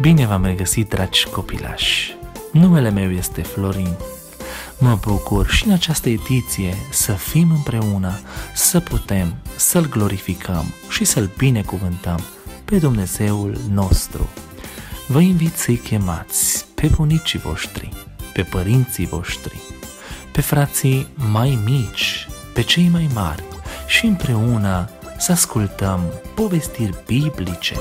Bine v-am regăsit, dragi copilași! Numele meu este Florin. Mă bucur și în această ediție să fim împreună, să putem să-L glorificăm și să-L binecuvântăm pe Dumnezeul nostru. Vă invit să-i chemați pe bunicii voștri, pe părinții voștri, pe frații mai mici, pe cei mai mari și împreună să ascultăm povestiri biblice.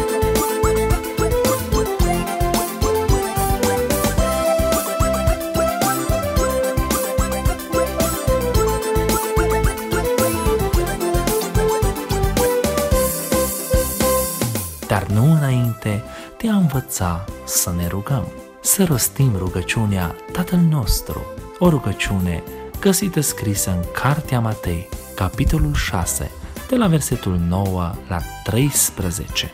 Dar nu înainte de a învăța să ne rugăm, să rostim rugăciunea Tatăl nostru, o rugăciune găsită scrisă în Cartea Matei, capitolul 6, de la versetul 9 la 13.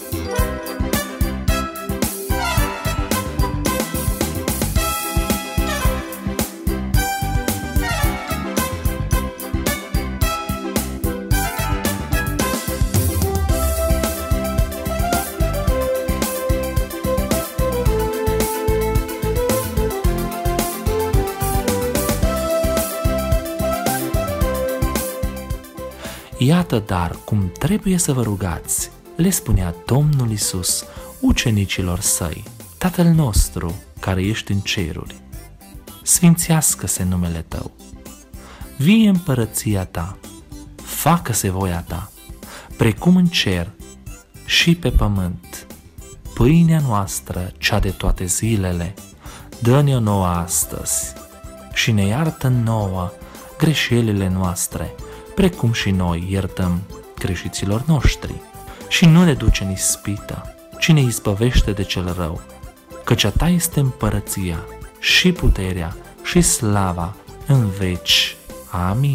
Iată dar cum trebuie să vă rugați, le spunea Domnul Iisus ucenicilor săi: Tatăl nostru care ești în ceruri, sfințească-se numele Tău, vie împărăția Ta, facă-se voia Ta, precum în cer și pe pământ. Pâinea noastră, cea de toate zilele, dă-ne-o nouă astăzi și ne iartă nouă greșelile noastre, precum și noi iertăm greșiților noștri. Și nu ne duce în ispită, ci ne izbăvește de cel rău, căci a Ta este împărăția și puterea și slava în veci. Amin.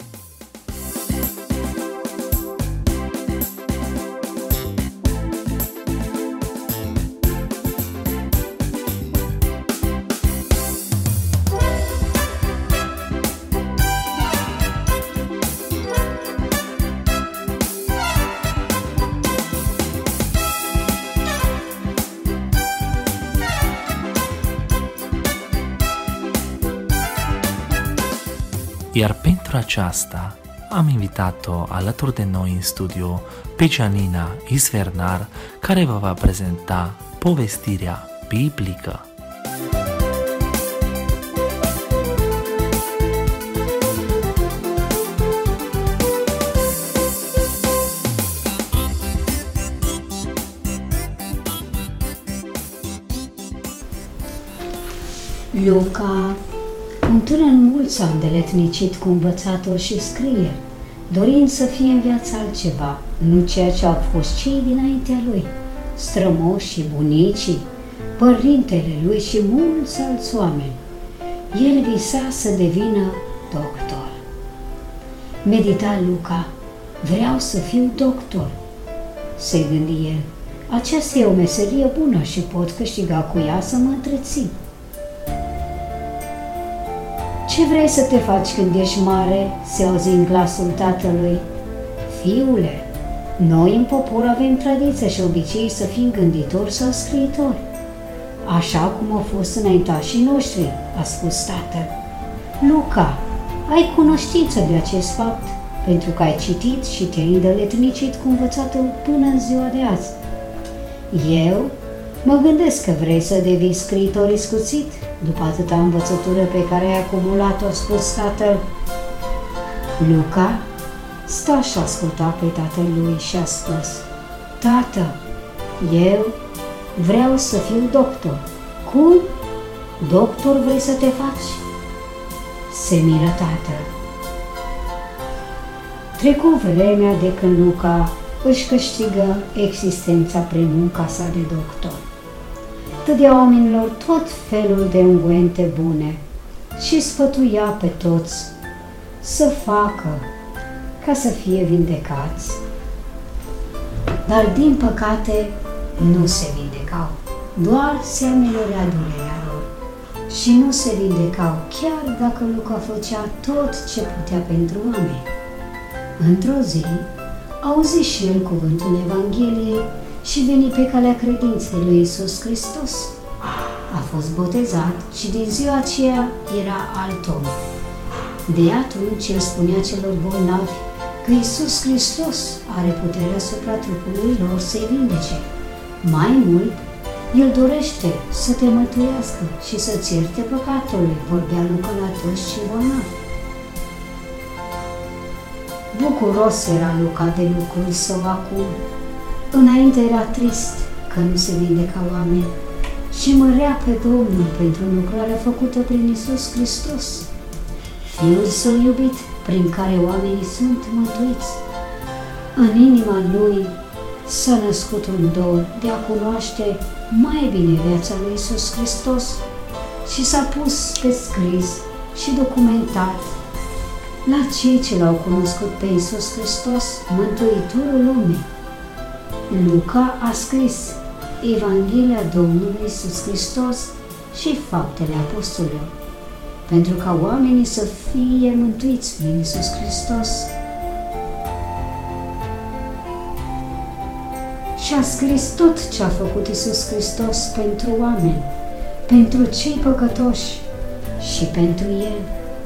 Iar pentru aceasta am invitat-o alături de noi în studio pe Gianina Isvernar, care vă va prezenta povestirea biblică. Luca, un tânăr mult s-a îndeletnicit cu învățatori și scrieri, dorind să fie în viață altceva, nu ceea ce au fost cei dinaintea lui, strămoșii, bunicii, părintele lui și mulți alți oameni. El visa să devină doctor. Medita Luca: vreau să fiu doctor, se gândi el. Aceasta e o meserie bună și pot câștiga cu ea să mă întrețin. Ce vrei să te faci când ești mare? Se auzi în glasul tatălui. Fiule, noi în popor avem tradiție și obicei să fim gânditori sau scriitori, așa cum au fost înaintașii noștri, a spus tatăl. Luca, ai cunoștință de acest fapt, pentru că ai citit și te-ai îndeletnicit cu învățatul până în ziua de azi. Eu mă gândesc că vrei să devii scriitor iscuțit după atâta învățătură pe care ai acumulat-o, a spus tatăl. Luca sta și asculta pe tatăl lui și a spus: Tată, eu vreau să fiu doctor. Cum? Doctor vrei să te faci? Se miră tatăl. Trecu vremea de când Luca își câștigă existența prin munca sa de doctor. Dădea oamenilor tot felul de ungüente bune și sfătuia pe toți să facă ca să fie vindecați. Dar, din păcate, nu se vindecau, doar se ameliorea durerea lor și nu se vindecau, chiar dacă Luca făcea tot ce putea pentru oameni. Într-o zi, auzi și el cuvântul Evangheliei și veni pe calea credinței lui Iisus Hristos. A fost botezat și din ziua aceea era alt om. De atunci el spunea celor bolnavi că Iisus Hristos are puterea asupra trupului lor să-i vindece. Mai mult, el dorește să te mântuiască și să-ți ierte păcatul, vorbea Luca la toți cei bolnavi. Bucuros era Luca de lucrul său acum. Înainte era trist că nu se vindeca oameni și mărea pe Domnul pentru lucrarea făcută prin Iisus Hristos, Fiul Său iubit, prin care oamenii sunt mântuiți. În inima lui s-a născut un dor de a cunoaște mai bine viața lui Iisus Hristos și s-a pus pe scris și documentat la cei ce l-au cunoscut pe Iisus Hristos, Mântuitorul lumii. Luca a scris Evanghelia Domnului Iisus Hristos și Faptele Apostolilor, pentru ca oamenii să fie mântuiți prin Iisus Hristos. Și a scris tot ce a făcut Iisus Hristos pentru oameni, pentru cei păcătoși și pentru El.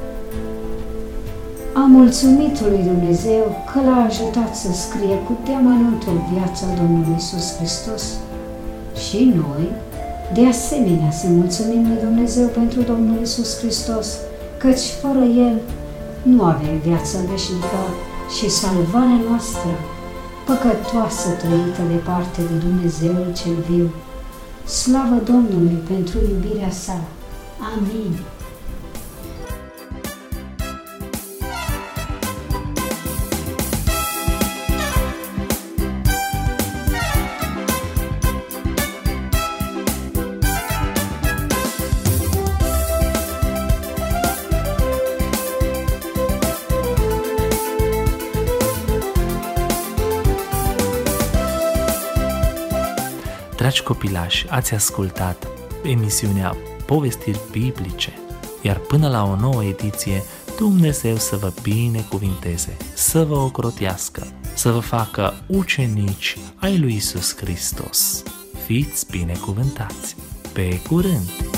A mulțumit lui Dumnezeu că l-a ajutat să scrie cu deamănuntul viața Domnului Iisus Hristos. Și noi, de asemenea, să mulțumim lui Dumnezeu pentru Domnul Iisus Hristos, căci fără El nu avem viața veșnică și salvarea noastră, păcătoasă trăită departe de Dumnezeul cel viu. Slavă Domnului pentru iubirea sa. Amin. Dragi copilași, ați ascultat emisiunea Povestiri Biblice, iar până la o nouă ediție, Dumnezeu să vă binecuvinteze, să vă ocrotească, să vă facă ucenici ai lui Iisus Hristos. Fiți binecuvântați! Pe curând!